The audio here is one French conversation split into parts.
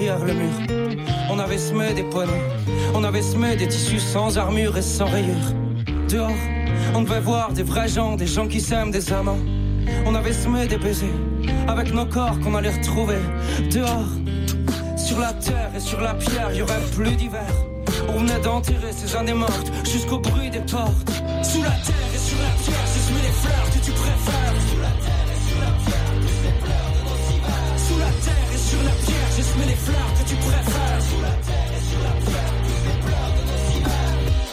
derrière le mur. On avait semé des poneys, on avait semé des tissus sans armure et sans rayures. Dehors, on devait voir des vrais gens, des gens qui s'aiment, des amants. On avait semé des baisers, avec nos corps qu'on allait retrouver. Dehors, sur la terre et sur la pierre, y aurait plus d'hiver. On venait d'enterrer ces années mortes, jusqu'au bruit des portes. Sous la terre et sur la pierre, j'ai semé les fleurs que tu préfères. Sous la terre et sur la pierre, plus les pleurs de nos hivers. Sous la terre et sur la pierre, j'ai semé les fleurs que tu préfères. Sous la terre et sur la pierre, plus les pleurs de nos hivers.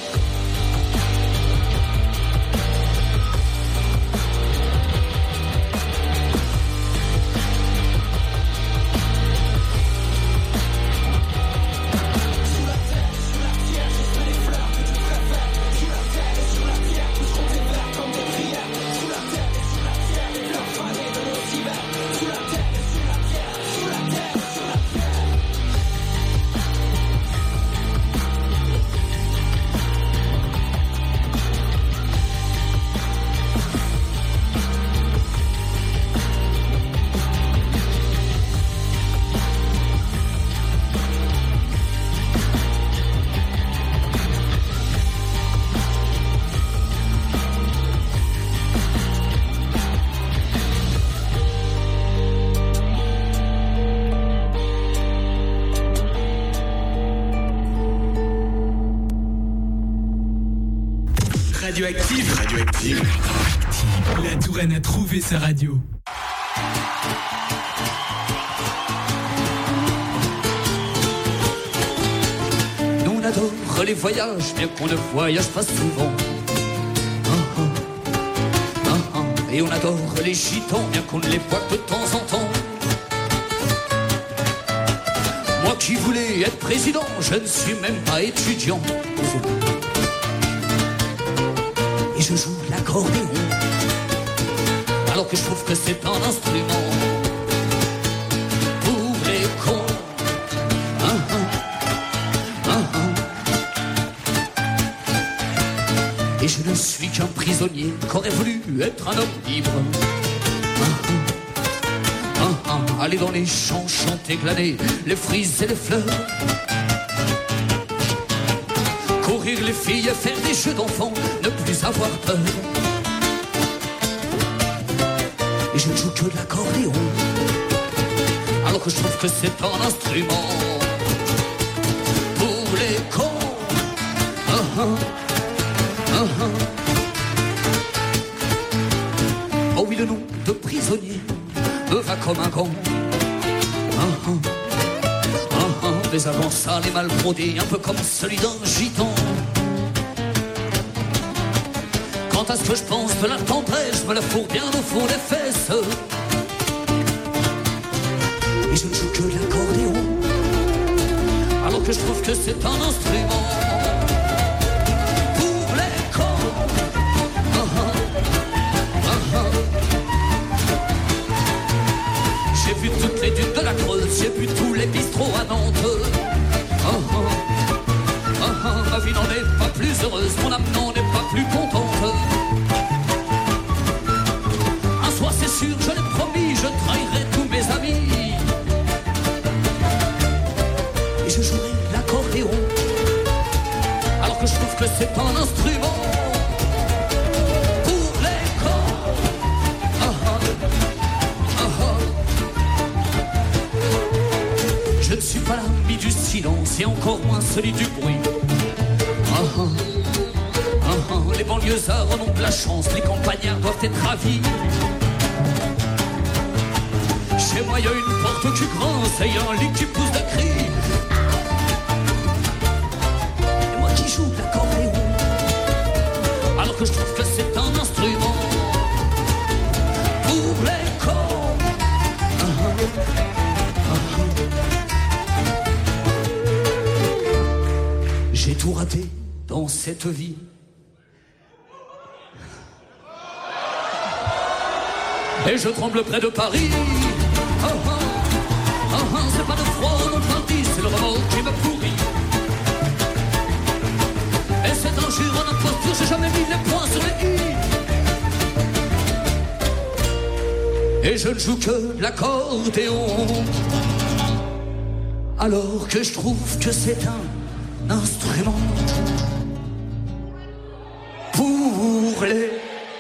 Radioactive. La Touraine a trouvé sa radio. Nous on adore les voyages, bien qu'on ne voyage pas souvent. Et on adore les gitans, bien qu'on ne les voit que de temps en temps. Moi qui voulais être président, je ne suis même pas étudiant. Et je joue l'accordéon, alors que je trouve que c'est un instrument pour les cons. Et je ne suis qu'un prisonnier qu'aurait voulu être un homme libre. Aller dans les champs, chanter, glaner les fruits et les fleurs. Courir les filles et faire des jeux d'enfants, ne plus avoir peur. Et je ne joue que de l'accordéon, alors que je trouve que c'est un instrument pour les cons. Oh oui, le nom de prisonnier me va comme un gant. Mais avant ça, les mal brodés, un peu comme celui d'un gitan. Quant à ce que je pense de la tendresse, je me la fourre bien au fond des fesses. Et je ne joue que l'accordéon, alors que je trouve que c'est un instrument pour les cons. J'ai vu toutes les dunes de la Creuse, j'ai vu tous les bistrots à Nantes. Ma vie n'en est pas plus heureuse, mon âme n'en est pas plus contente. Un soir c'est sûr, je l'ai promis, je trahirai tous mes amis. Et je jouerai l'accordéon, alors que je trouve que c'est un instrument pour les cons. Je ne suis pas l'ami du silence et encore moins celui du bruit. Les banlieusards en ont de la chance, les campagnards doivent être ravis. Chez moi y a une porte qui grince et y a un lit qui pousse de cris. Et moi qui joue de l'accordéon, alors que je trouve que c'est un instrument pour les cons. J'ai tout raté dans cette vie. Et je tremble près de Paris. C'est pas de froid non parti, c'est le remords qui me pourrit. Et c'est un jure en imposture, j'ai jamais mis les points sur les i. Et je ne joue que l'accordéon, alors que je trouve que c'est un instrument pour les...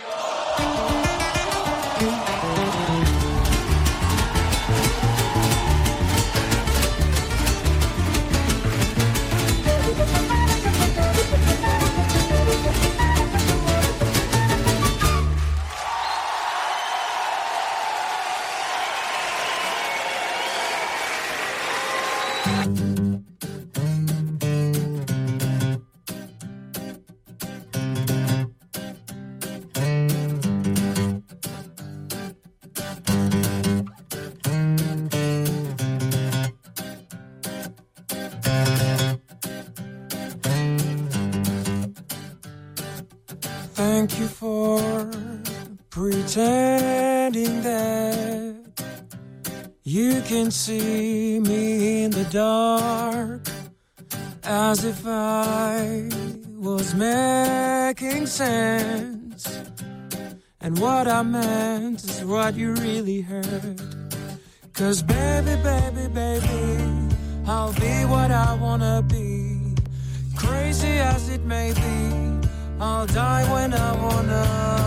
Thank you for pretending that you can see me in the dark, as if I was making sense, and what I meant is what you really heard. 'Cause baby, baby, baby, I'll be what I wanna be, crazy as it may be, I'll die when I wanna.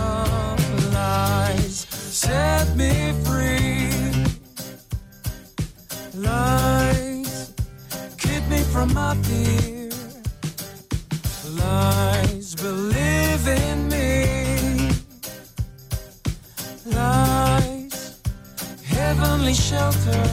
Lies set me free, lies keep me from my fear, lies believe in me, lies heavenly shelter.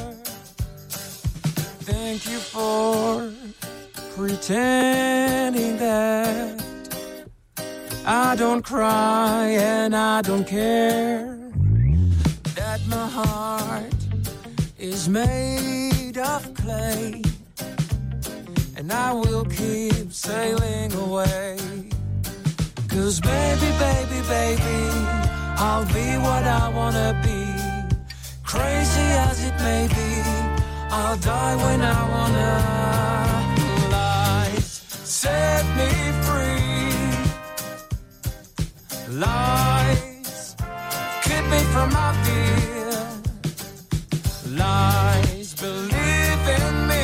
Thank you for pretending that I don't cry and I don't care, that my heart is made of clay, and I will keep sailing away. 'Cause baby, baby, baby, I'll be what I wanna be, crazy as it may be, I'll die when I wanna. Lies set me free, lies keep me from my fear, lies believe in me,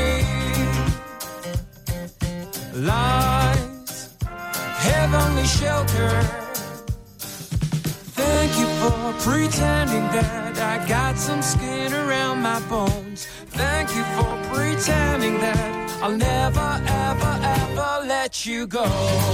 lies heavenly shelter. Thank you for pretending that I got some skin around my bones. Thank you for pretending that I'll never, ever, ever let you go.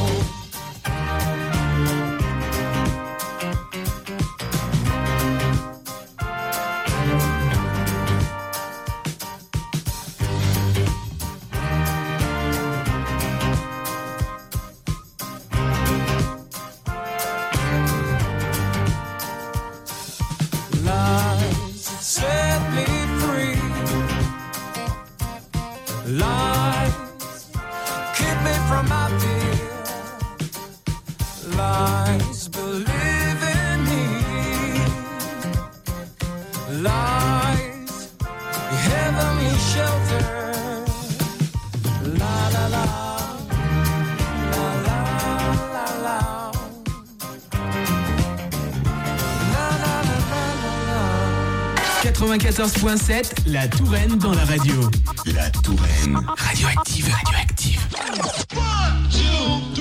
Lies keep me from my fear, lies believe in me, lies heavenly shelter. La la la, la la la la, la la la la la. 94.7, la Touraine dans la radio. La Touraine. Radioactive, radioactive. 1, 2,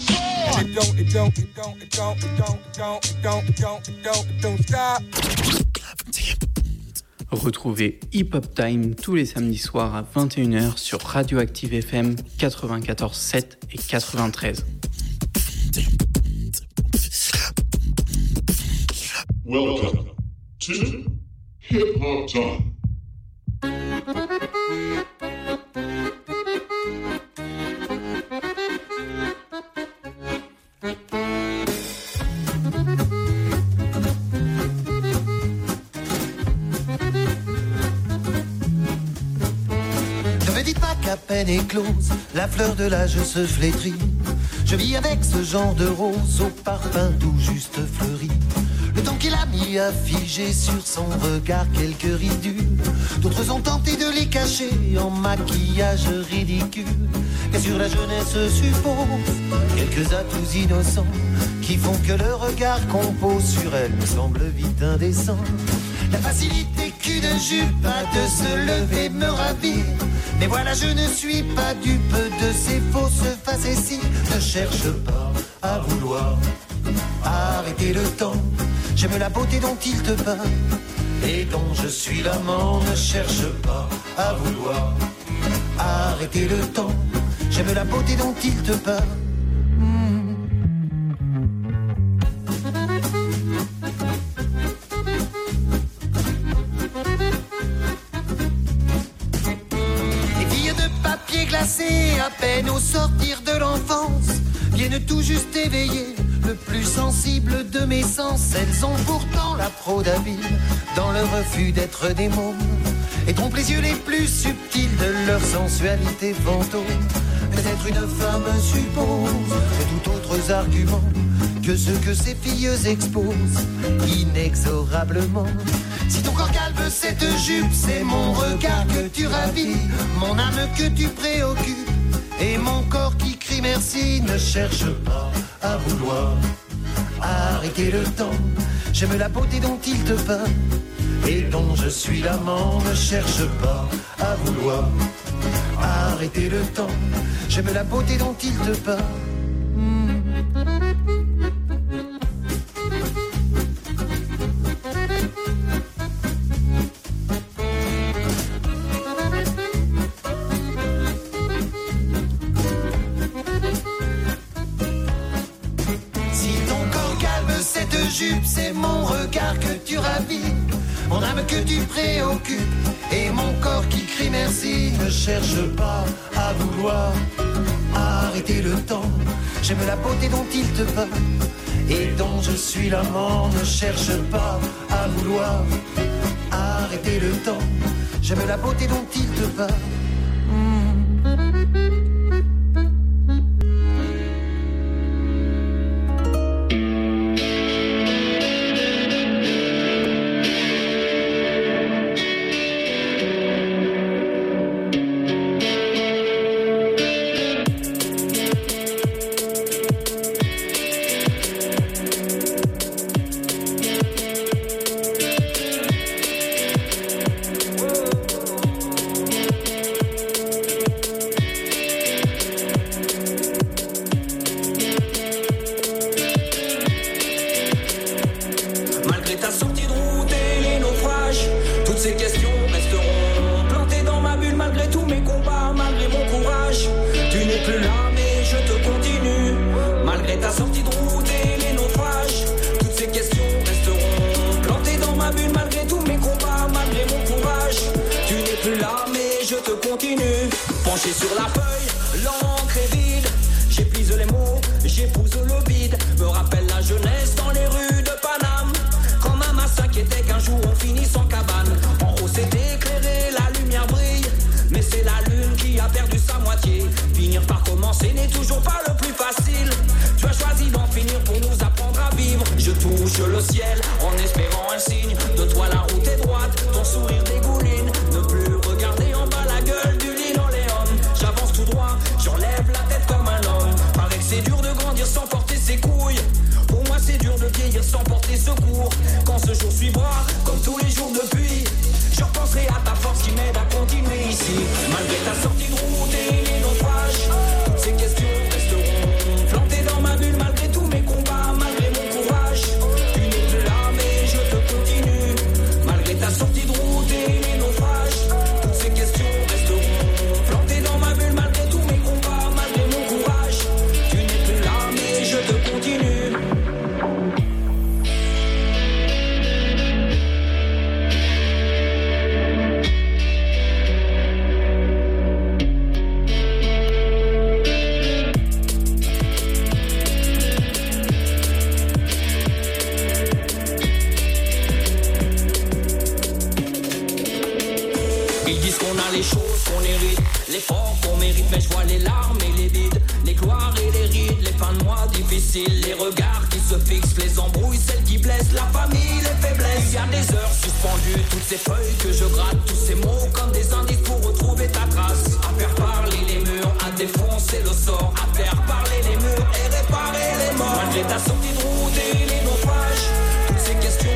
3, 4. Don't stop. Retrouvez Hip Hop Time tous les samedis soirs à 21h sur Radioactive FM 94.7 et 93. Welcome to Hip Hop Time. Ne me dites pas qu'à peine éclose, la fleur de l'âge se flétrit. Je vis avec ce genre de rose au parfum tout juste fleuri. Le temps qu'il a mis à figer sur son regard quelques ridules. D'autres ont tenté de les cacher en maquillage ridicule. Et sur la jeunesse suppose quelques atouts innocents qui font que le regard qu'on pose sur elle me semble vite indécent. La facilité qu'une jupe a de se lever me ravit. Mais voilà, je ne suis pas dupe de ces fausses facéties. Ne cherche pas à vouloir arrêter le temps. J'aime la beauté dont il te peint et dont je suis l'amant. Ne cherche pas à vouloir arrêter le temps. J'aime la beauté dont il te peint. À peine au sortir de l'enfance, viennent tout juste éveiller le plus sensible de mes sens. Elles ont pourtant la fraude habile dans le refus d'être des mômes et trompent les yeux les plus subtils de leur sensualité fantôme. Peut-être une femme suppose et tout autres arguments que ceux que ces filles exposent inexorablement. Si ton corps calme cette jupe, c'est mon regard que tu ravis, mon âme que tu préoccupes, et mon corps qui crie merci. Ne cherche pas à vouloir arrêter le temps. J'aime la beauté dont il te peint et dont je suis l'amant. Ne cherche pas à vouloir arrêter le temps. J'aime la beauté dont il te peint. C'est mon regard que tu ravis, mon âme que tu préoccupes, et mon corps qui crie merci. Ne cherche pas à vouloir arrêter le temps. J'aime la beauté dont il te peint et dont je suis l'amant. Ne cherche pas à vouloir arrêter le temps. J'aime la beauté dont il te peint. Les regards qui se fixent, les embrouilles, celles qui blessent, la famille, les faiblesses. Il y a des heures suspendues, toutes ces feuilles que je gratte, tous ces mots comme des indices pour retrouver ta trace. À faire parler les murs, à défoncer le sort, à faire parler les murs et réparer les morts. Malgré ta sortie de route et les naufrages, toutes ces questions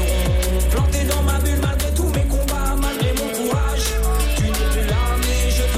resteront plantées dans ma bulle. Malgré tous mes combats, malgré mon courage, tu n'es plus là mais je te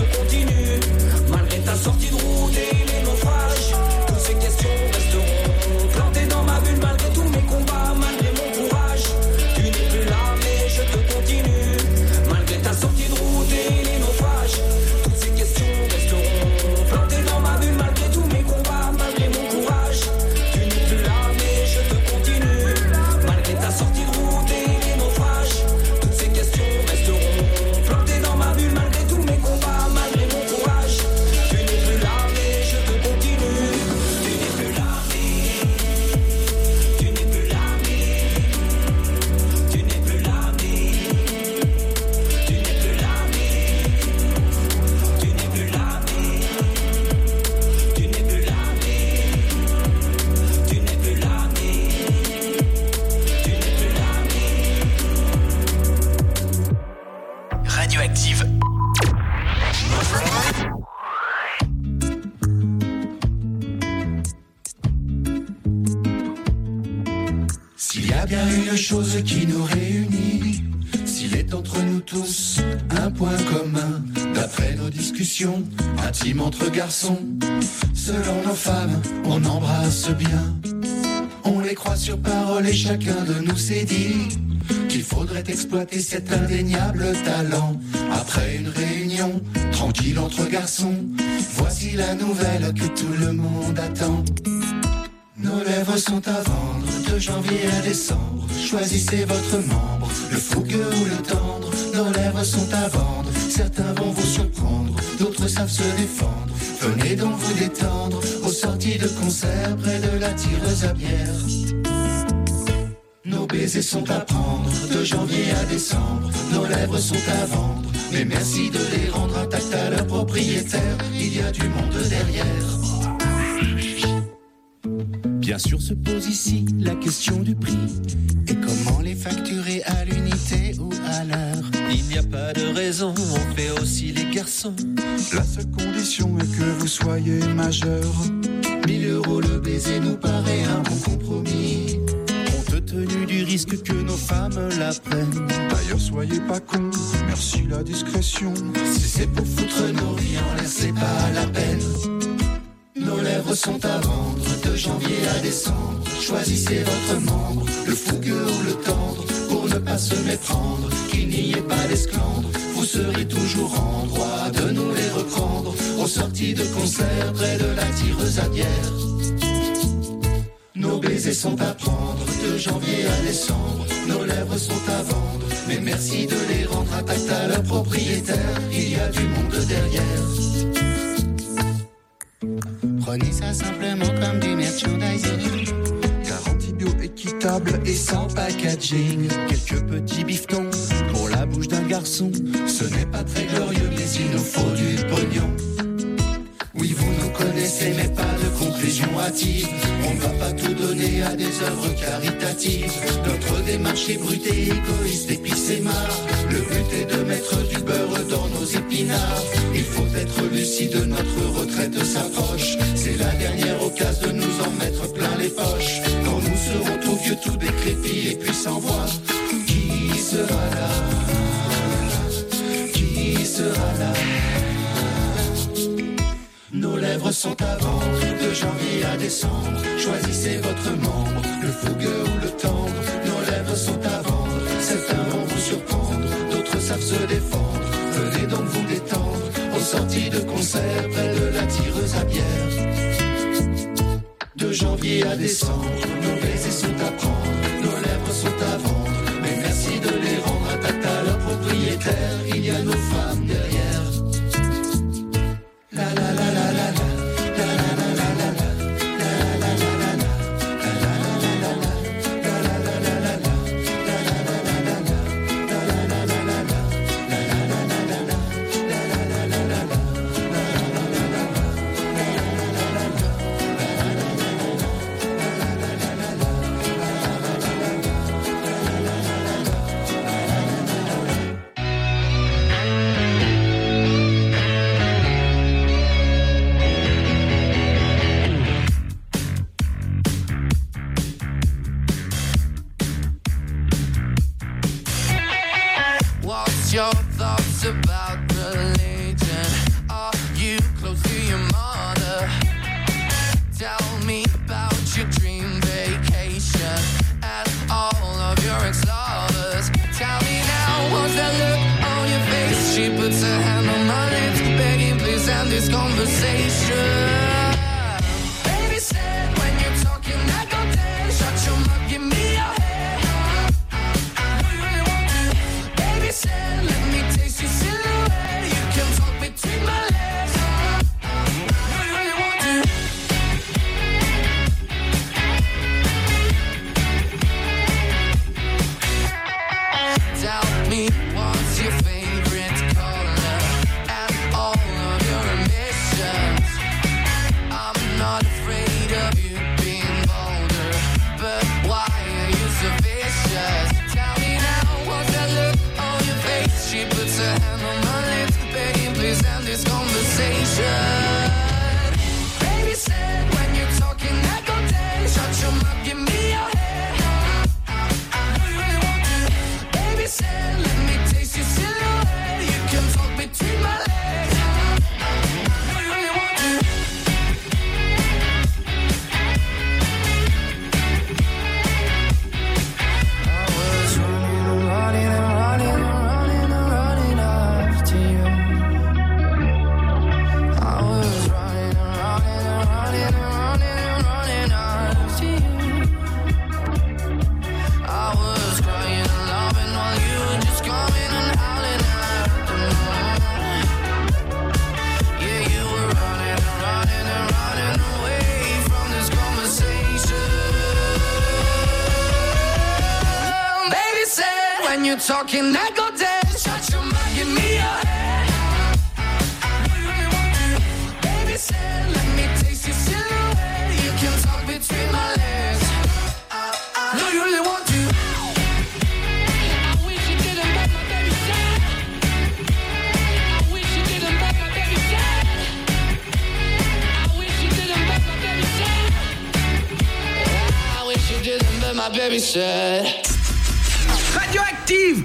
a bien une chose qui nous réunit. S'il est entre nous tous un point commun, d'après nos discussions intimes entre garçons, selon nos femmes, on embrasse bien. On les croit sur parole et chacun de nous s'est dit qu'il faudrait exploiter cet indéniable talent. Après une réunion tranquille entre garçons, voici la nouvelle que tout le monde attend. Nos lèvres sont à vendre de janvier à décembre. Choisissez votre membre, le fougueux ou le tendre. Nos lèvres sont à vendre, certains vont vous surprendre, d'autres savent se défendre. Venez donc vous détendre aux sorties de concert près de la tireuse à bière. Nos baisers sont à prendre de janvier à décembre. Nos lèvres sont à vendre, mais merci de les rendre intactes à leur propriétaire. Il y a du monde derrière. Bien sûr se pose ici la question du prix et comment les facturer à l'unité ou à l'heure. Il n'y a pas de raison, on fait aussi les garçons. La seule condition est que vous soyez majeur. 1000 € le baiser nous paraît un bon compromis, compte tenu du risque que nos femmes la prennent. D'ailleurs soyez pas cons, merci la discrétion. Si c'est pour foutre nos vies en l'air, c'est pas la peine. Nos lèvres sont à vendre de janvier à décembre. Choisissez votre membre, le fougueux ou le tendre, pour ne pas se méprendre, qu'il n'y ait pas d'esclandre. Vous serez toujours en droit de nous les reprendre aux sorties de concert près de la tireuse à bière. Nos baisers sont à prendre de janvier à décembre. Nos lèvres sont à vendre, mais merci de les rendre intactes à leur propriétaire. Il y a du monde derrière. Prenez ça simplement comme du merchandising. Garantie bio-équitable et sans packaging. Quelques petits bifetons pour la bouche d'un garçon. Ce n'est pas très glorieux, mais il nous faut du pognon. Oui, vous nous connaissez, mais pas de conclusion hâtive. On ne va pas tout donner à des œuvres caritatives. Notre démarche est brute et égoïste, et puis c'est marre. Le but est de mettre du beurre dans nos épinards. Il faut être lucide, notre retraite s'approche. C'est la dernière occasion de nous en mettre plein les poches. Quand nous serons tout vieux, tout décrépits et puis sans voix, qui sera là? Qui sera là? Nos lèvres sont à vendre de janvier à décembre. Choisissez votre membre, le fougueux ou le tendre. Nos lèvres sont à vendre, certains vont vous surprendre, d'autres savent se défendre. Venez donc vous détendre aux sorties de concert près de la tireuse à bière. De janvier à décembre, nos baisers sont à prendre, nos lèvres sont à vendre, mais merci de les rendre intactes à leur propriétaire. Il y a nos femmes derrière. La la la la la la. Your thoughts about religion? Are you close to your mother? Tell me about your dream vacation and all of your ex-lovers. Tell me now, what's that look on your face? She puts her hand on my lips, begging please end this conversation. Baby said when you're talking I go dead. Shut your mouth, give me your head. What you really want to? Baby said let me taste your silhouette. You can talk between my legs. What you really want to? Tell me what's your favorite color and all of your ambitions. I'm not afraid of you being bolder, but why are you so vicious? Tell me now, what's that look on your face? She puts her hand on my lips, begging please end this conversation. Baby said when you're talking I go dead. Shut your mouth, give me your head. talking that go dead. Shut your mouth, give me your head. Do you really want to? Baby said, let me taste your silhouette. You can talk between my legs. Do you really want to? I wish you didn't make my baby sad. I wish you didn't make my baby sad. I wish you didn't make my baby sad. I wish you didn't make my baby sad. Radioactive.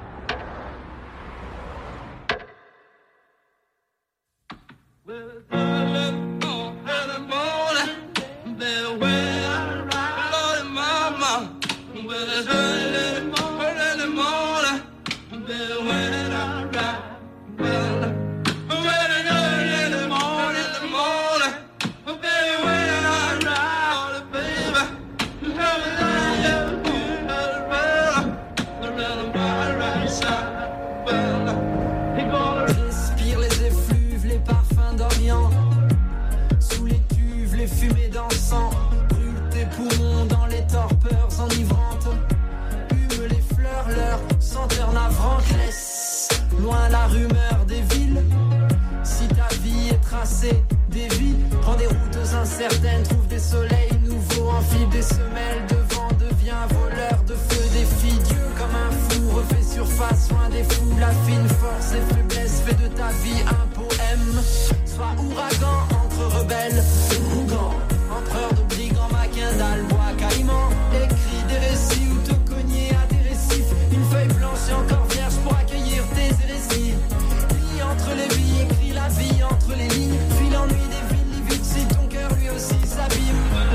Respire les effluves, les parfums d'Orient. Sous les cuves, les fumées d'encens. Brûle tes poumons dans les torpeurs enivrantes. Hume les fleurs, leur senteur navrante. Laisse loin la rumeur des villes. Si ta vie est tracée, dévie. Prends des routes incertaines, trouve des soleils nouveaux. Enfile des semelles de vent, deviens voleur de feu. Défie Dieu comme un fou, refait surface, loin des fous. La fine force et faiblesse fait de ta vie un poème. Sois ouragan entre rebelles, Rougan, empereur de brigands, Macindal, bois Caïman. Écris des récits ou te cogner à des récifs. Une feuille blanche et encore vierge pour accueillir tes hérésies. Lis entre les billes, écris la vie entre les lignes. Fuis l'ennui des villes, lis vite si ton cœur lui aussi s'abîme.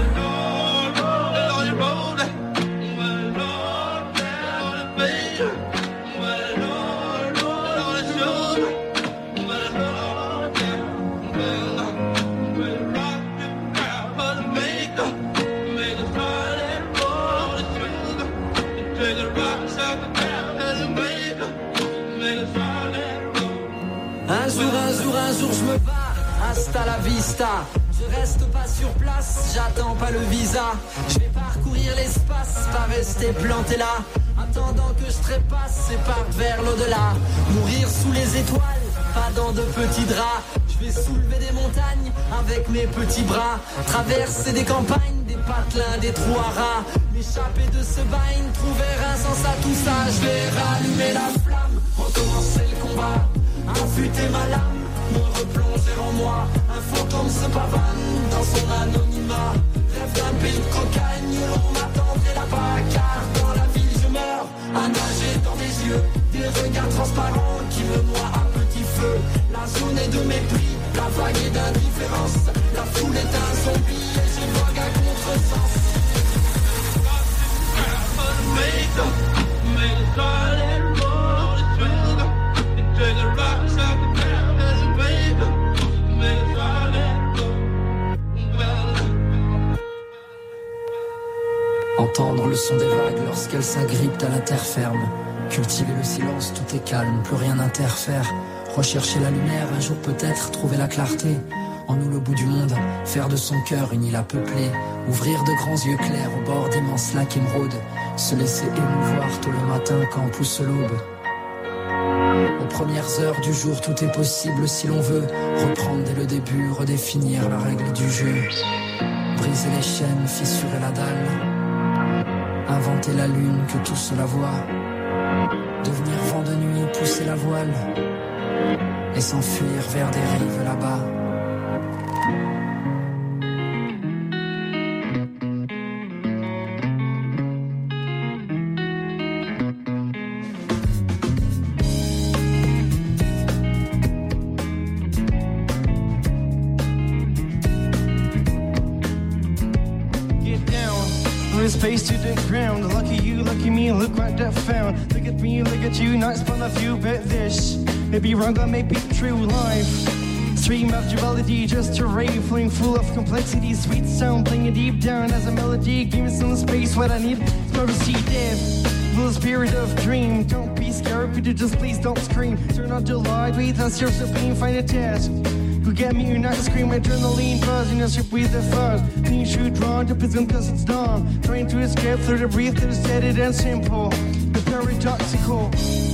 Un jour je me barre, hasta la vista. Je reste pas sur place, j'attends pas le visa. Je vais parcourir l'espace, pas rester planté là. Attendant que je trépasse et parte vers l'au-delà. Mourir sous les étoiles, pas dans de petits draps. Je vais soulever des montagnes avec mes petits bras. Traverser des campagnes, des patelins, des trous à rats. M'échapper de ce bagne, trouver un sens à tout ça. Je vais rallumer la flamme, recommencer le combat. Affûter ma lame, me replonger en moi. Un fantôme se pavane dans son anonymat. Rêve d'un pays de cocagne où l'on m'attendrait là-bas. Car dans la ville je meurs, à nager dans des yeux. Des regards transparents qui me noient à petit feu. La zone est de mépris, la vague est d'indifférence. La foule est un zombie et je vogue à contresens. Entendre le son des vagues lorsqu'elles s'agrippent à la terre ferme. Cultiver le silence, tout est calme, plus rien n'interfère. Rechercher la lumière, un jour peut-être trouver la clarté. En nous le bout du monde, faire de son cœur une île à peupler. Ouvrir de grands yeux clairs au bord d'immenses lacs émeraudes. Se laisser émouvoir tôt le matin quand pousse l'aube. Aux premières heures du jour, tout est possible si l'on veut. Reprendre dès le début, redéfinir la règle du jeu. Briser les chaînes, fissurer la dalle. Inventer la lune que tous la voient. Devenir vent de nuit, pousser la voile. Et s'enfuir vers des rives là-bas. Face to the ground. Lucky you, lucky me, look what I found. Look at me, look at you, not spun of you, but this may be wrong, but may be true. Life, stream of duality, just a rave, flowing full of complexity. Sweet sound, playing it deep down as a melody. Give me some space, what I need, never see death. Little spirit of dream, don't be scared, could you just please don't scream. Turn on the light, wait, that's your supreme, find a test. You get me, you're not scream, adrenaline buzz, you know, shit with the fuzz. Clean shoe drawn, jump is gun cause it's done. Trying to escape through the breathe, that is steady and simple. The paradoxical.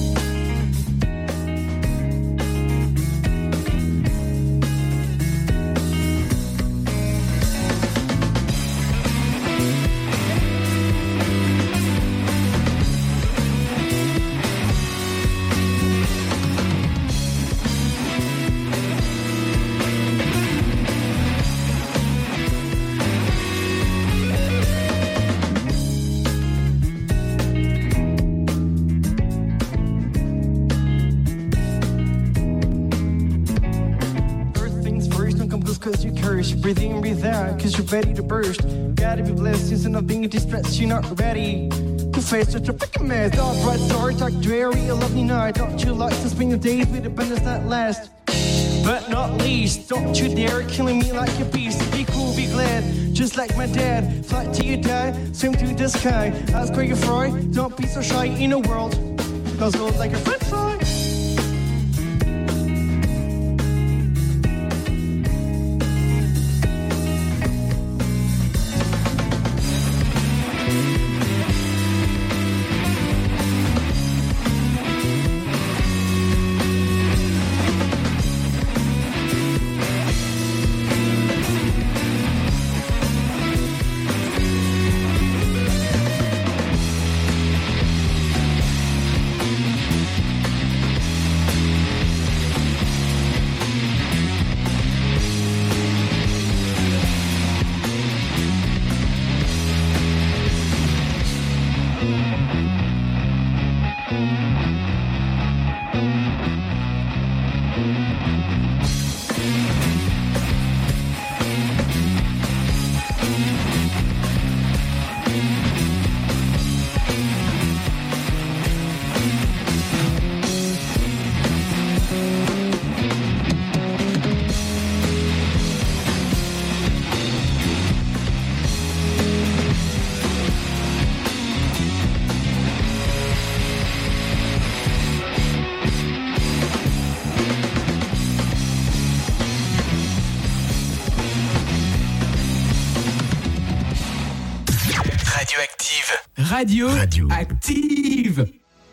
Breathe in, breathe out, cause you're ready to burst. Gotta be blessed, instead of being distressed, you're not ready to face such a freaking mess. All bright story, talk dreary, a lovely night. Don't you like to spend your days with abundance that last? But not least, don't you dare killing me like a beast. Be cool, be glad, just like my dad. Fly till you die, swim to the sky. Ask where you're from, don't be so shy in a world goes gold like a french fry. Radio Active.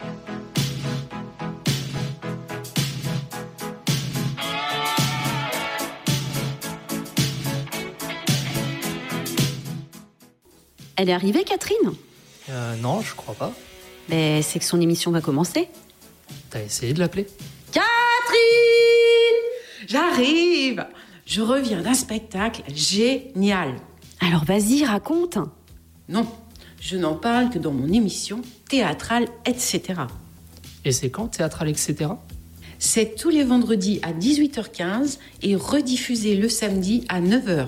Elle est arrivée, Catherine ? Non, je crois pas. Mais c'est que son émission va commencer. T'as essayé de l'appeler ? Catherine ! J'arrive ! Je reviens d'un spectacle génial. Alors vas-y, raconte. Non, je n'en parle que dans mon émission théâtrale, etc. Et c'est quand, théâtrale, etc. C'est tous les vendredis à 18h15 et rediffusé le samedi à 9h.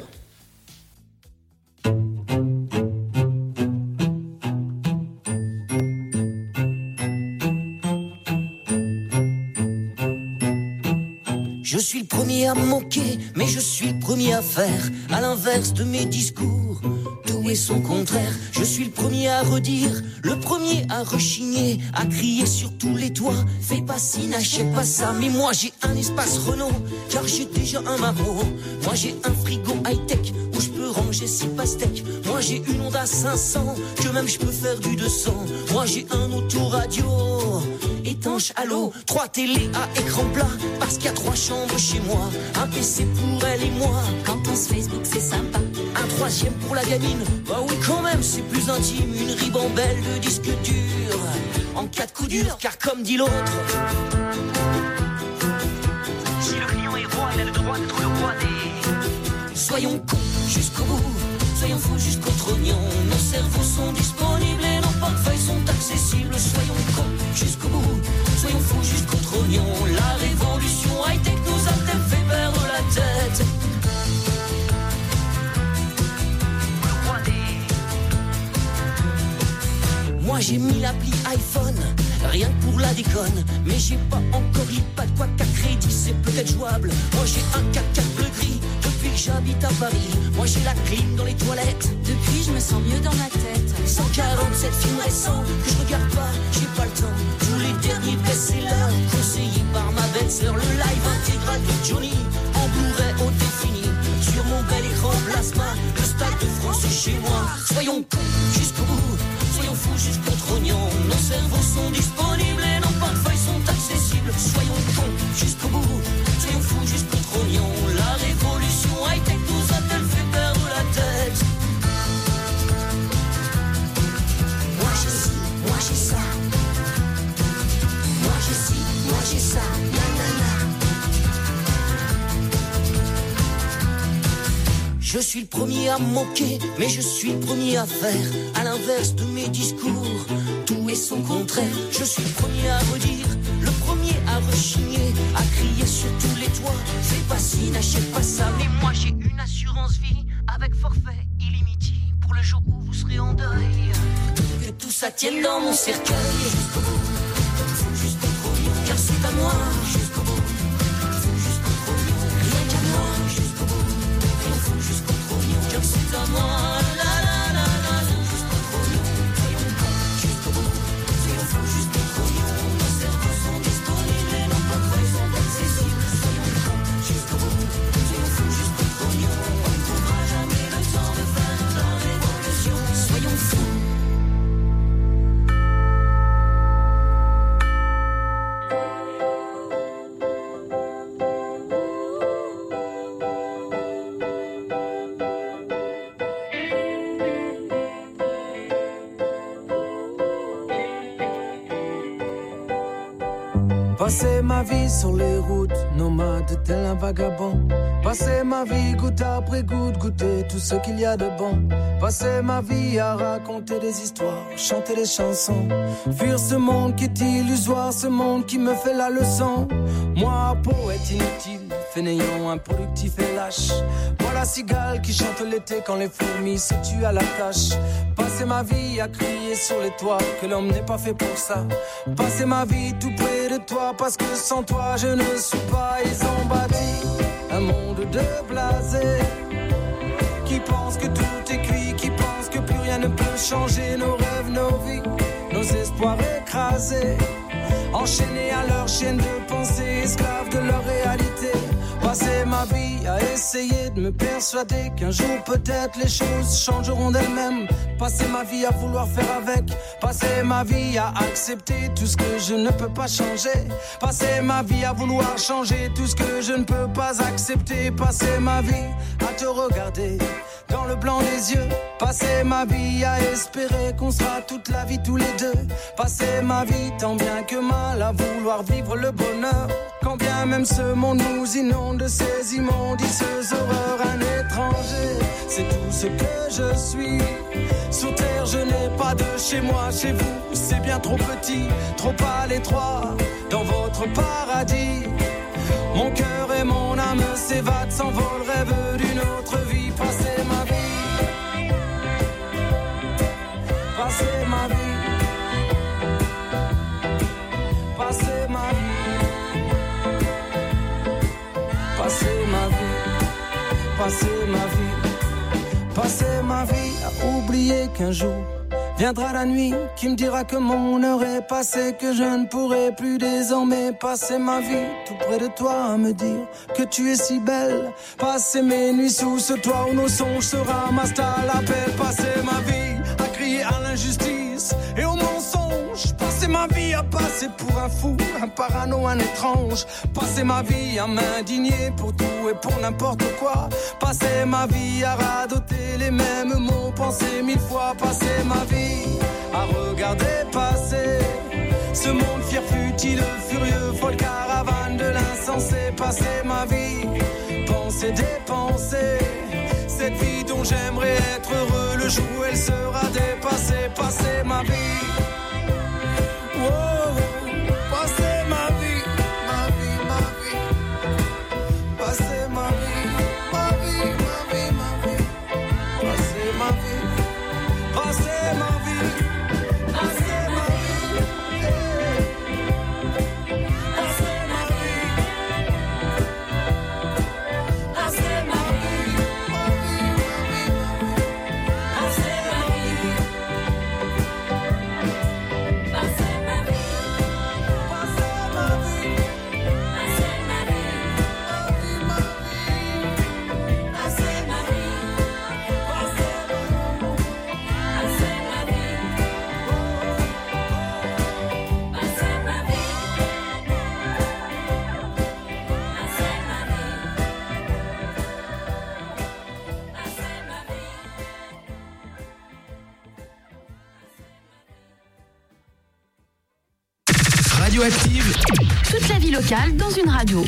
Je suis le premier à me moquer, mais je suis le premier à faire, à l'inverse de mes discours. Tout est son contraire, je suis le premier à redire, le premier à rechigner, à crier sur tous les toits. Fais pas ci, n'achète pas ça, mais moi j'ai un espace Renault, car j'ai déjà un Maro. Moi j'ai un frigo high-tech, où je peux ranger 6 pastèques. Moi j'ai une Honda 500, que même je peux faire du 200. Moi j'ai un autoradio étanche à l'eau, 3 télés à écran plat, parce qu'il y a 3 chambres chez moi. Un PC pour elle et moi, quand on se Facebook c'est sympa. Un 3e pour la gamine, bah oui quand même c'est plus intime. Une ribambelle de disque dur, en cas de coup dur, car comme dit l'autre, si le client est roi, il a le droit d'être le roi des... Soyons cons jusqu'au bout, soyons fous jusqu'au trognon. Nos cerveaux sont disponibles et nos portefeuilles sont accessibles. Soyons cons jusqu'au bout, soyons fous jusqu'au trognon. La révolution high-tech nous a-t-elle fait perdre la tête? Moi j'ai mis l'appli iPhone, rien que pour la déconne. Mais j'ai pas encore l'iPad, quoi qu'à crédit c'est peut-être jouable. Moi j'ai un 4x4 bleu gris, depuis que j'habite à Paris. Moi j'ai la clim dans les toilettes. Depuis je me sens mieux dans ma tête. 147 films récents que je regarde pas, j'ai pas le temps. Tous les derniers best-sellers conseillés par ma belle-sœur. Le live intégral de Johnny en Blu-ray haute définie. Sur mon bel écran plasma, le Stade de France est chez moi. Soyons cons jusqu'au bout, soyons fous jusqu'au trognon. Nos cerveaux sont disponibles et nos portefeuilles sont accessibles. Soyons cons jusqu'au bout, soyons fous jusqu'au trognon. La révolution high-tech nous a-t-elle fait perdre la tête? Moi j'ai ci, moi j'ai ça. Moi j'ai ci, moi j'ai ça. Nanana. Je suis le premier à me moquer, mais je suis le premier à faire. À l'inverse de mes discours, tout est son contraire. Je suis le premier à redire, le premier à rechigner, à crier sur tous les toits. Fais pas ci, n'achète pas ça. Mais moi j'ai une assurance vie avec forfait illimité. Pour le jour où vous serez en deuil, que tout ça tienne dans mon cercueil. Jusqu'au bout, jusqu'au trognon, car c'est à moi. Jusqu'au bout, jusqu'au trognon, rien qu'à moi. Jusqu'au bout, jusqu'au trognon, car c'est à moi. La la la la la. Jusqu'au trognon, soyons cons. Jusqu'au bout, soyons fous jusqu'au trognon. Nos cerveaux sont disponibles et nos portefeuilles sont accessibles. Soyons cons. Jusqu'au bout, soyons fous jusqu'au trognon. On ne trouvera jamais le temps de faire la révolution. Soyons fous. Passer ma vie sur les routes, nomade tel un vagabond. Passer ma vie goutte après goutte, goûter tout ce qu'il y a de bon. Passer ma vie à raconter des histoires, chanter des chansons. Fuir ce monde qui est illusoire, ce monde qui me fait la leçon. Moi, poète inutile, fainéant, improductif et lâche. Moi la cigale qui chante l'été quand les fourmis se tuent à la tâche. Passer ma vie à crier sur les toits que l'homme n'est pas fait pour ça. Passer ma vie tout près de toi parce que sans toi je ne suis pas. Ils ont bâti un monde de blasés qui pensent que tout est cuit, qui pensent que plus rien ne peut changer nos rêves, nos vies, nos espoirs écrasés, enchaînés à leur chaîne de pensée, esclaves de leur réalité. Passer ma vie à essayer de me persuader qu'un jour peut-être les choses changeront d'elles-mêmes. Passer ma vie à vouloir faire avec. Passer ma vie à accepter tout ce que je ne peux pas changer. Passer ma vie à vouloir changer tout ce que je ne peux pas accepter. Passer ma vie à te regarder dans le blanc des yeux. Passer ma vie à espérer qu'on sera toute la vie tous les deux. Passer ma vie tant bien que mal à vouloir vivre le bonheur. Quand bien même ce monde nous inonde de ces immondices horreurs. Un étranger, c'est tout ce que je suis. Sur terre je n'ai pas de chez moi, chez vous c'est bien trop petit, trop à l'étroit dans votre paradis. Mon cœur et mon âme s'évadent, s'envolent, rêvent d'une autre vie. Passer ma vie, passer ma vie, passer ma vie, passer ma vie, passer ma vie, passer ma vie à oublier qu'un jour viendra la nuit qui me dira que mon heure est passée, que je ne pourrai plus désormais passer ma vie tout près de toi à me dire que tu es si belle. Passer mes nuits sous ce toit où nos songes se ramassent à l'appel. Passer ma vie à crier à l'injustice et au mensonge. Passer ma vie à passer pour un fou, un parano, un étrange. Passer ma vie à m'indigner pour tout et pour n'importe quoi. Passer ma vie à radoter les mêmes mots, penser 1000 fois. Passer ma vie à regarder passer ce monde fier, futile, furieux, folle caravane de l'insensé. Passer ma vie, penser, dépenser cette vie dont j'aimerais être heureux le jour où elle sera dépassée. Passer ma vie, oh, passer ma vie, ma vie, ma vie, passer ma vie, ma vie, ma vie, ma vie, passer ma vie, passer ma vie, passer ma vie, passer ma vie, passer ma vie. Radioactive. Toute la vie locale dans une radio.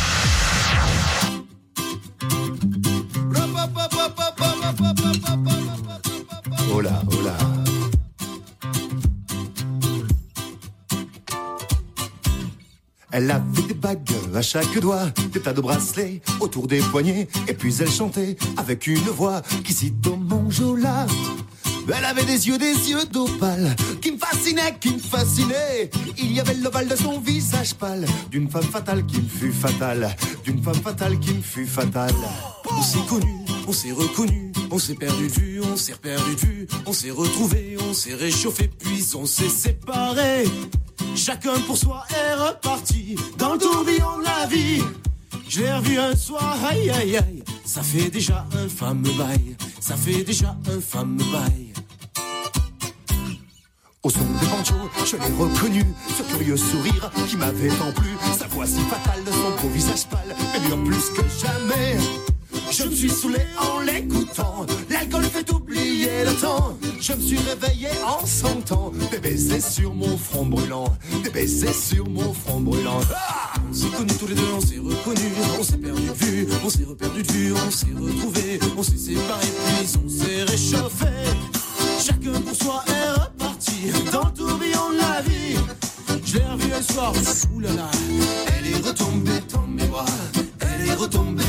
Oh là, oh là. Elle avait des bagues à chaque doigt, des tas de bracelets autour des poignets, et puis elle chantait avec une voix qui cite au Manjola. Elle avait des yeux d'opale qui me fascinaient. Il y avait l'ovale de son visage pâle, d'une femme fatale qui me fut fatale, d'une femme fatale qui me fut fatale. On s'est connus, on s'est reconnus, on s'est perdu de vue, on s'est reperdu de vue, on s'est retrouvés, on s'est réchauffé, puis on s'est séparés. Chacun pour soi est reparti dans le tourbillon de la vie. Je l'ai revu un soir, aïe aïe aïe, ça fait déjà un fameux bail, ça fait déjà un fameux bail. Au son des banjos, je l'ai reconnu, ce curieux sourire qui m'avait tant plu, sa voix si fatale, son beau visage pâle, mais mieux plus que jamais. Je me suis saoulé en l'écoutant, l'alcool fait oublier le temps. Je me suis réveillé en sentant des baisers sur mon front brûlant, des baisers sur mon front brûlant. Ah, on s'est connus tous les deux, on s'est reconnus, on s'est perdu de vue, on s'est reperdu de vue, on s'est retrouvés, on s'est séparés, puis on s'est réchauffé. Chacun pour soi est reparti dans le tourbillon de la vie. Je l'ai revue un soir, oulala, elle est retombée dans mes bras, elle est retombée.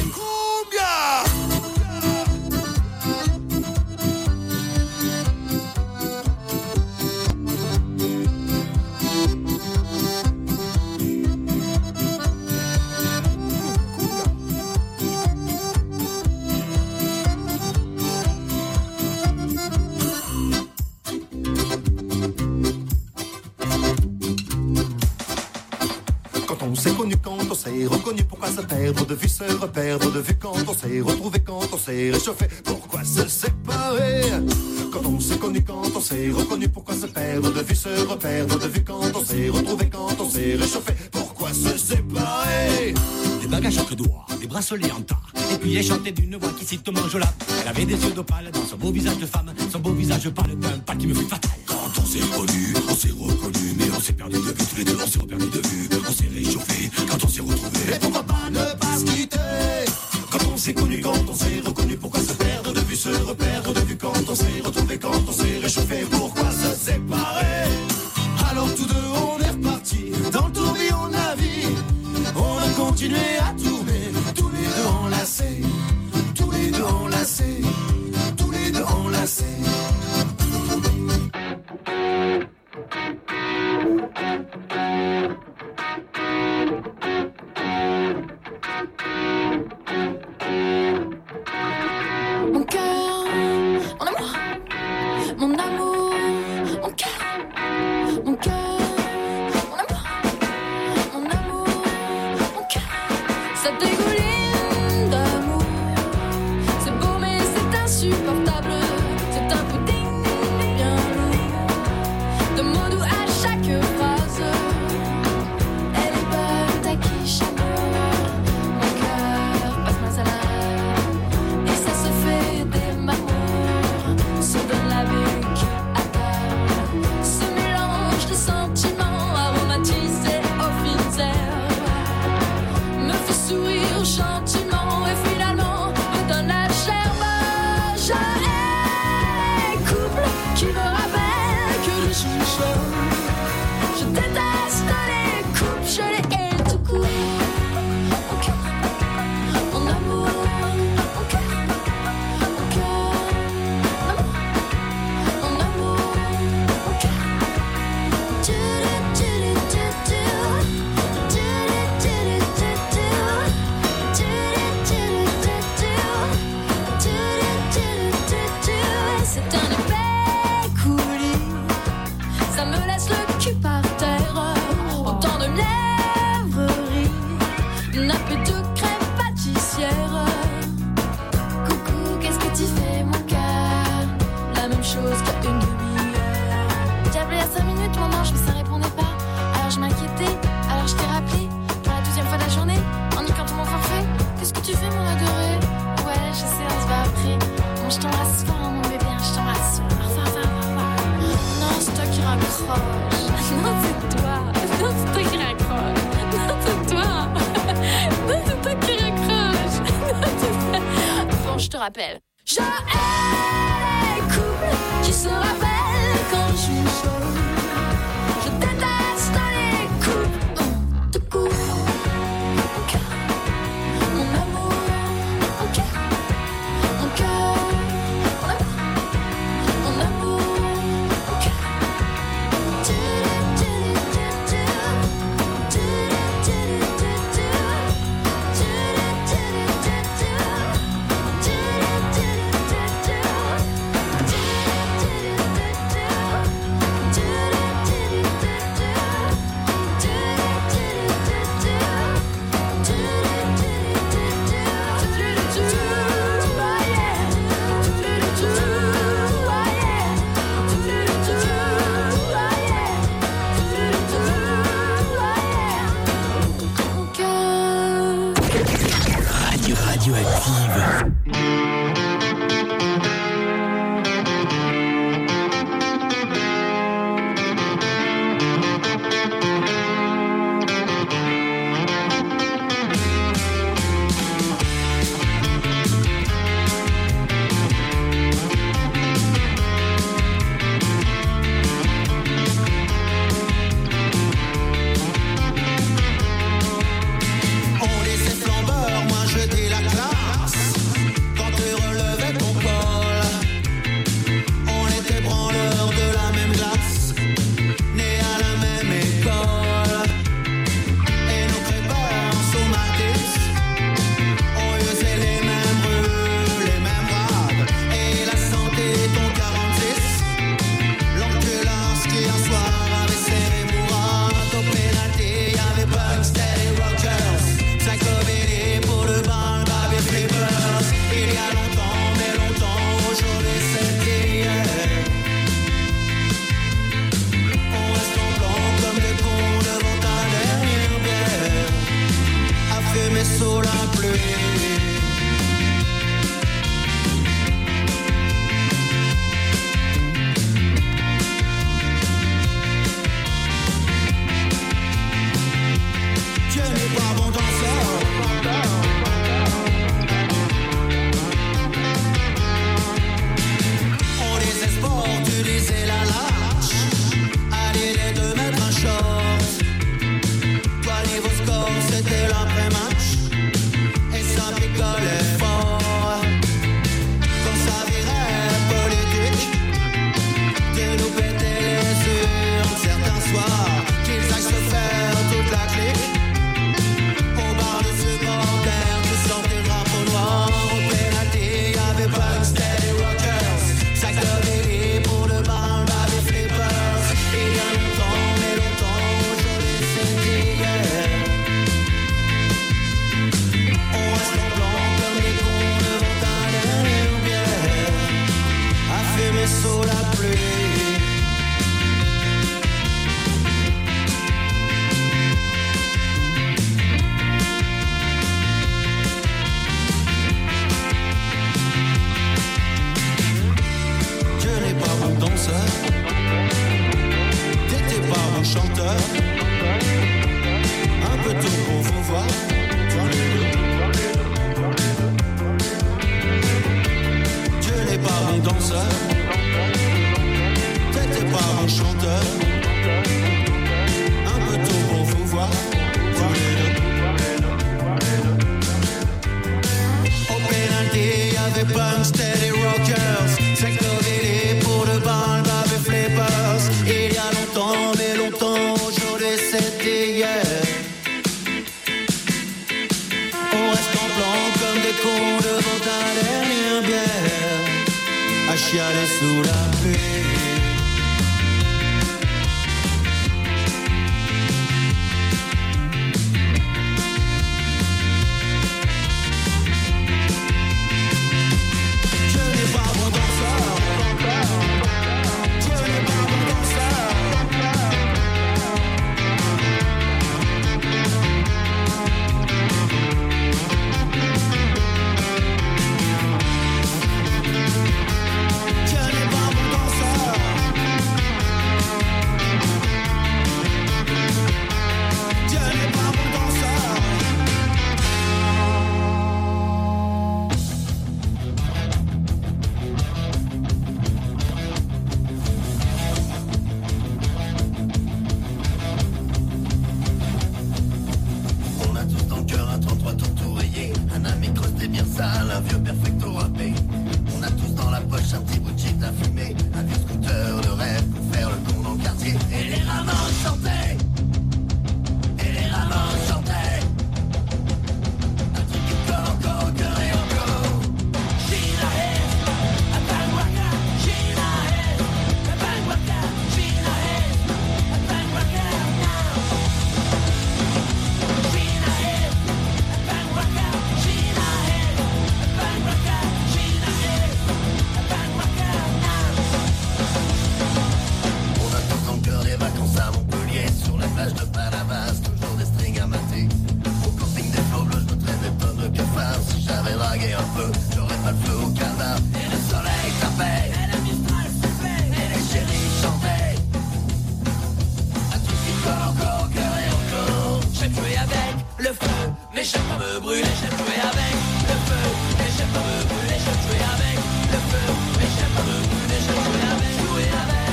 On s'est connu quand on s'est reconnu, pourquoi se perdre de vue, se reperdre de vue quand on s'est retrouvé, quand on s'est réchauffé, pourquoi se séparer? Quand on s'est connu, quand on s'est reconnu, pourquoi se perdre de vue, se reperdre de vue quand on s'est retrouvé, quand on s'est réchauffé, pourquoi se séparer? Des bagues à chaque doigt, des bracelets en tas, et puis elle chantait d'une voix qui cite Manjola. Elle avait des yeux d'opale dans son beau visage de femme, son beau visage pâle d'un pas qui me fut fatal. Quand on s'est connus, on s'est reconnus, mais on s'est perdu de vue tous les deux, on s'est reperdu de vue, on s'est réchauffé quand on s'est retrouvés. Et pourquoi pas ne pas se quitter? Quand on s'est connus, quand on s'est reconnus, pourquoi se perdre de vue, se reperdre de vue quand on s'est retrouvés, quand on s'est réchauffé, pourquoi se séparer? Alors tous deux on est repartis dans le tourbillon de la vie. On a continué à tourner, tous les deux enlacés, tous les deux enlacés, tous les deux enlacés. je te rappelle. Je hais les couples qui se rappellent quand je suis seule. Je déteste les couples de coups. Mon cœur, mon amour, mon cœur, mon cœur, mon amour, mon cœur. Radioactive. Je n'ai pas bon danseur. un vieux perfecto râpé. On a tous dans la poche un petit bout de shit à fumer, un vieux scooter de rêve pour faire le con dans le quartier. Et les ramans chantaient, et les ramans chantaient. Un truc qui colle encore au cœur et encore. Gina Head, a bang waka, Gina Head, a bang waka, Gina Head, a bang waka now. Gina Head, a bang waka, Gina Head, a bang waka, Gina Head, a bang waka now. On a tous dans le cœur des vacances à Montpellier, sur la plage de Palavas, toujours des strings à mater. Au camping des flots bleus, je me traîne des tonnes de cafards. Si j'avais dragué un peu, j'aurais pas le feu au canard. Et le soleil tapait, et le mistral soufflait, et les chéris chantaient. Un truc qui colle encore au cœur et encore. J'aime jouer avec le feu, mais j'aime pas me brûler. J'aime jouer avec le feu, mais j'aime pas me brûler. J'aime jouer avec le feu, mais j'aime pas me brûler. J'aime jouer avec le feu,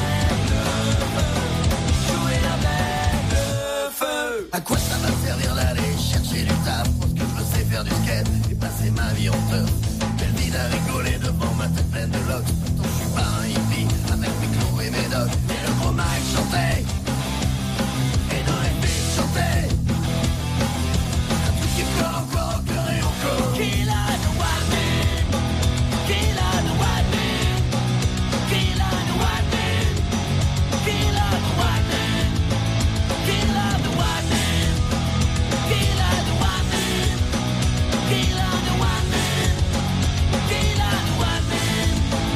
jouer avec le feu. À quoi ça va me servir d'aller chercher du taf? Parce que je veux sais faire du skate et passer ma vie en teuf. Quelle vie à rigoler devant ma tête pleine de locks. Pourtant je suis pas un hippie avec mes clous et mes docs. Et le gros Mike chantait, et dans les filles chantait. Un truc qui colle encore au cœur et encore. Kill the white man, kill the white man, kill the white man, kill the white man, kill the white man, kill the white man, kill the white man, kill the white man.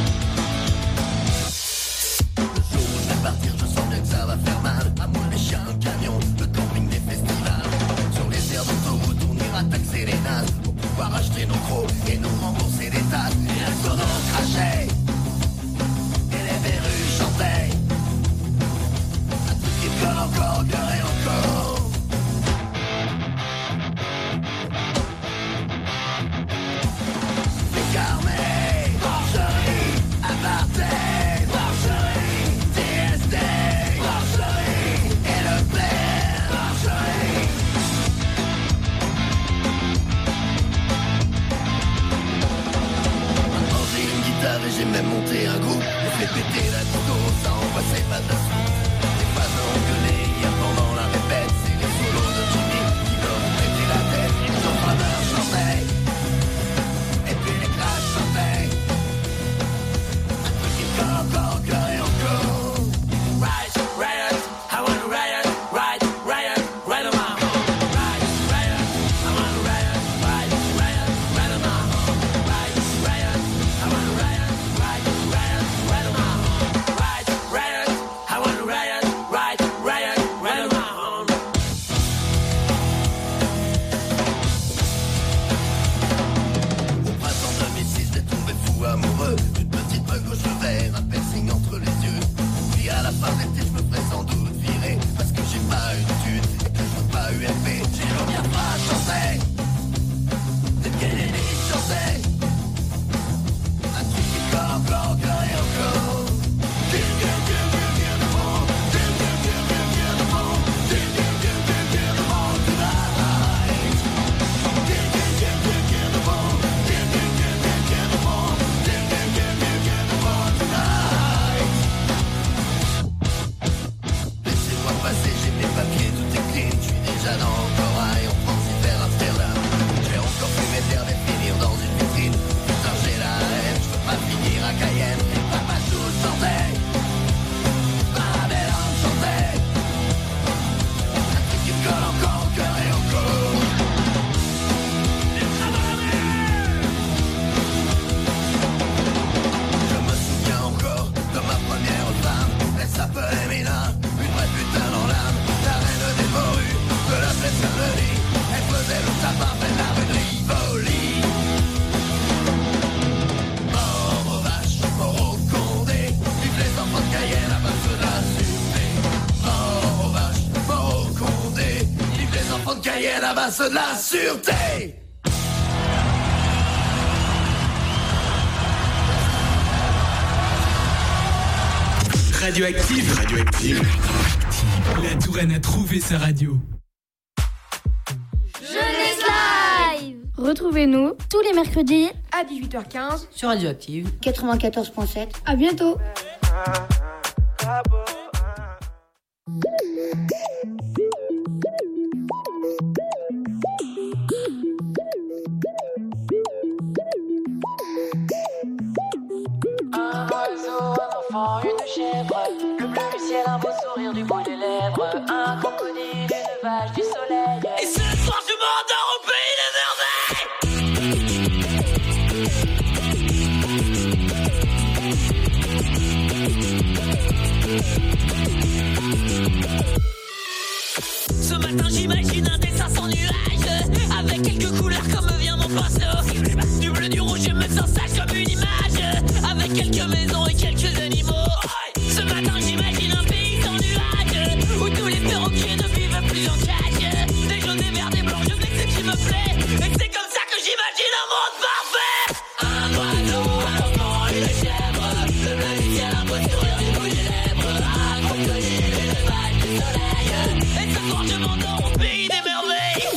Le jour où je vais partir, je sens bien que ça va faire mal. À moi les chiens, le camion, le camping des festivals. Sur les aires d'autoroute, on ira taxer les nazes pour pouvoir acheter nos gros et nous rembourser des tasses. Et un sono crachait, et les verrues chantaient. Un truc qui colle encore au cœur et encore. Les Carmets, Margerie, Apartheid, Margerie, TSD, Margerie, et le Plaire, Margerie. Maintenant j'ai une guitare et j'ai même monté un groupe. On fait péter la disco, ça envoie ses pattes à soupe. Les fans ont gueulé hier pendant la répète. C'est les solos de Jimmy qui leur ont pété la tête. Les entrepreneurs chantaient, et puis les clashs chantaient. Un truc qui colle encore au cœur et encore. Right, riot, I wanna riot, right, riot, right on my home. Right, riot, I wanna riot, right, riot, right on my home. Right, riot, I wanna riot, right, riot, right on my home. Right, riot, I wanna riot, right, riot, right on my home. Au printemps 2006, j'ai tombé fou amoureux d'une petite meuf aux cheveux verts, un piercing entre les yeux. Puis à la fin de l'été, je me ferai sans doute virer parce que j'ai pas eu de thune et que je veux pas UMP. J'ai l'eau bien pas chanter, des Kennedy chanter. Un truc qui colle encore au cœur et encore. Kill the ball, kill the ball, kill the ball tonight. Kill the ball, kill the ball, kill the ball tonight. Laissez-moi passer, j'ai mes papiers, tout est clean. Je suis déjà dans le corail, on transite vers Amsterdam. J'ai encore pu m'éterner et finir dans une vitrine. Putain, j'ai la haine, je veux pas finir à Cayenne. Et papa tout chantait, ma belle âme chantait. Un truc qui me colle encore au cœur et encore. Je me souviens encore de ma première femme. Elle s'appelait Mina, une vraie putain dans l'âme. La reine des morues, de la place Saint-Denis. Elle faisait le tapin, fait la rue de Rivoli. Mort aux vaches, mort au Condé. Vive les enfants de Cayenne à base de la sûreté. Mort aux vaches, mort au Condé. Vive les enfants de Cayenne à base de la sûreté. Radioactive. La Touraine a trouvé sa radio. Jeunesse Live. Retrouvez-nous tous les mercredis à 18h15 sur Radioactive 94.7. À bientôt. Un oiseau, un enfant, une chèvre, le bleu du ciel, un beau sourire du bout des lèvres, un crocodile, une vache, du soleil. Et ce soir je m'endors au pays des merveilles. Ce matin j'imagine un dessin sans nuages, avec quelques couleurs comme vient mon pinceau. Du bleu, du rouge, je me sens sage comme une image, avec quelques maisons et quelques animaux. Ce matin j'imagine un pays sans nuages, où tous les perroquets ne vivent plus en cage. Des jaunes, des verts, des blancs, je sais ce qui me plaît, et c'est comme ça que j'imagine un monde parfait. Un oiseau, un enfant, une chèvre, le bleu du ciel, un beau sourire du bout des lèvres, un crocodile, une vache, du soleil. Et ce soir je m'endors au pays des merveilles.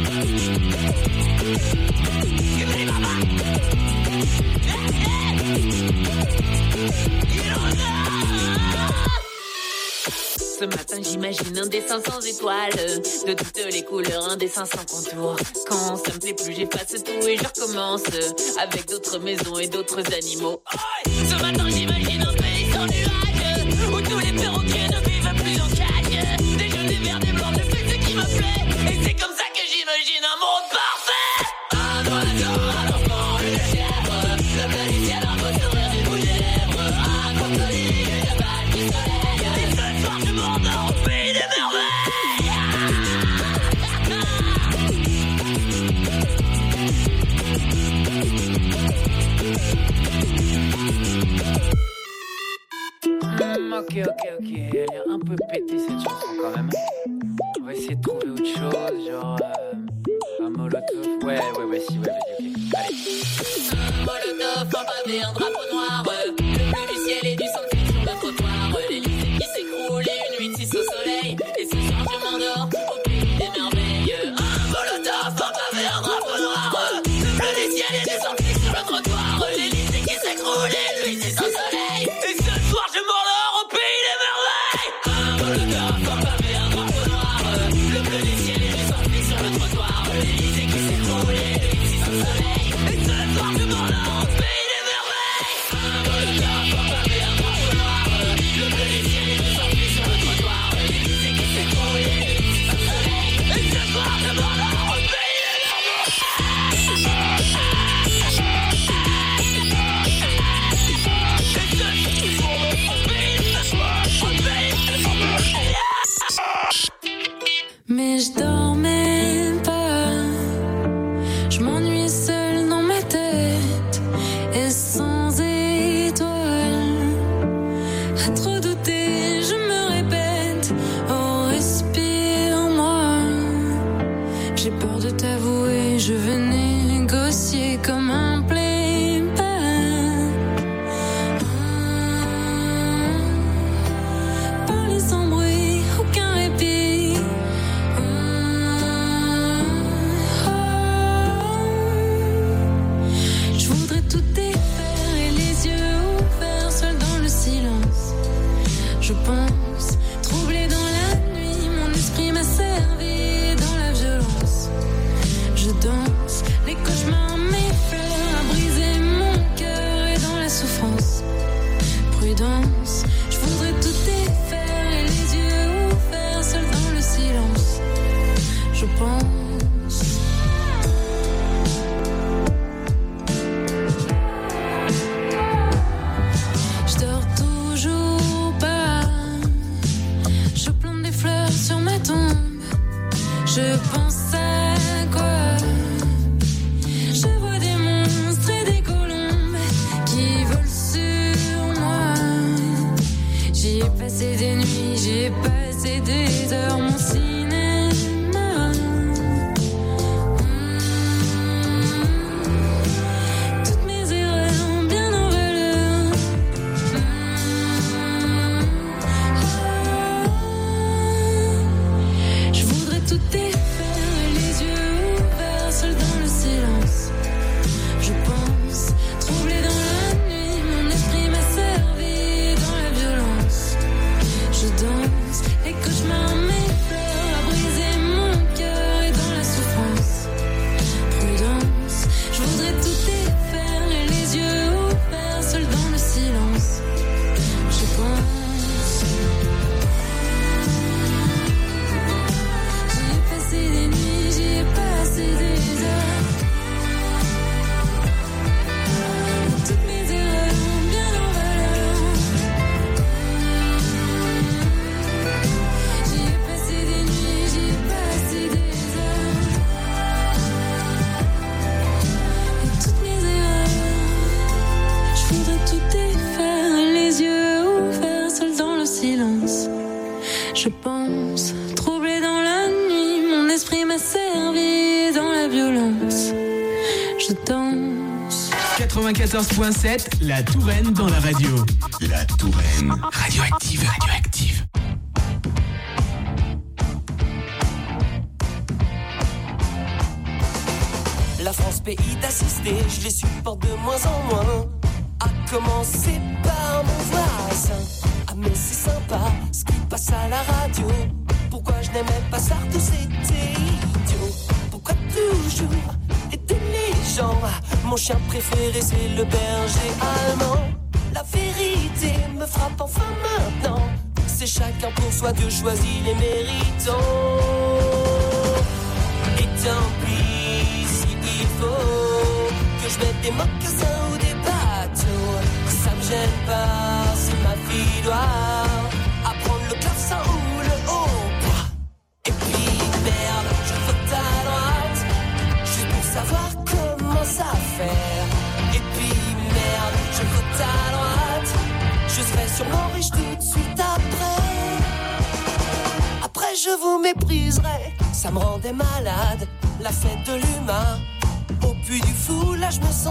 Ce matin j'imagine un dessin sans étoiles, de toutes les couleurs, un dessin sans contour. Quand ça me plaît plus j'efface tout et je recommence, avec d'autres maisons et d'autres animaux. Ce matin j'imagine un pays sans nuages, où tous les perroquets ne vivent plus en cage. Des jaunes, des verts, des blancs, je fais ce qui me plaît, et c'est comme ça que j'imagine un monde parfait. Un oiseau, un enfant, une chèvre, le bleu du ciel, un beau sourire du bout des lèvres, un crocodile, une vache, du soleil. Et ce soir je m'endors au pays des merveilles. Ok, elle est un peu pétée cette chanson quand même. On va essayer de trouver autre chose, genre un molotov. Ouais, si, vas-y, ok. Allez. Un molotov, un pavé, un drapeau noir, le bleu du ciel et du sang sur le trottoir, l'Élysée qui s'écroule et une nuit de 6 au soleil. Et ce soir je m'endors au pays des merveilles. Un molotov, un pavé, un drapeau noir, le bleu du ciel et du sang sur le trottoir, l'Élysée qui s'écroule et une nuit de 6 au soleil. Et ce soir je m'endors au pays des merveilles. Un molotov, un pavé, un drapeau noir, le bleu du ciel et du sang sur le trottoir, l'Élysée qui s'écroule et une nuit de 6 au soleil. Et ce soir je m'endors au pays des merveilles. Un molotov, 94.7, la Touraine dans la radio. La Touraine. Radioactive, radioactive. La France, pays d'assister, je les supporte de moins en moins. À commencer par mon voisin. Ah mais c'est sympa, ce qui passe à la radio. Pourquoi je n'aimais pas ça, tout c'était idiot. Pourquoi toujours aider les gens? Mon chien préféré c'est le berger allemand. La vérité me frappe enfin maintenant. C'est chacun pour soi, Dieu choisit les méritants. Et tant pis s'il faut que je mette des mocassins ou des bateaux. Ça me gêne pas si ma fille doit apprendre le clavecin ou le hautbois. Et puis merde, je vote à droite juste pour savoir comment ça faire. Et puis merde, je vote à droite, je serai sûrement riche tout de suite après. Après je vous mépriserai, ça me rendait malade. La fête de l'humain, au puits du fou, là je me sens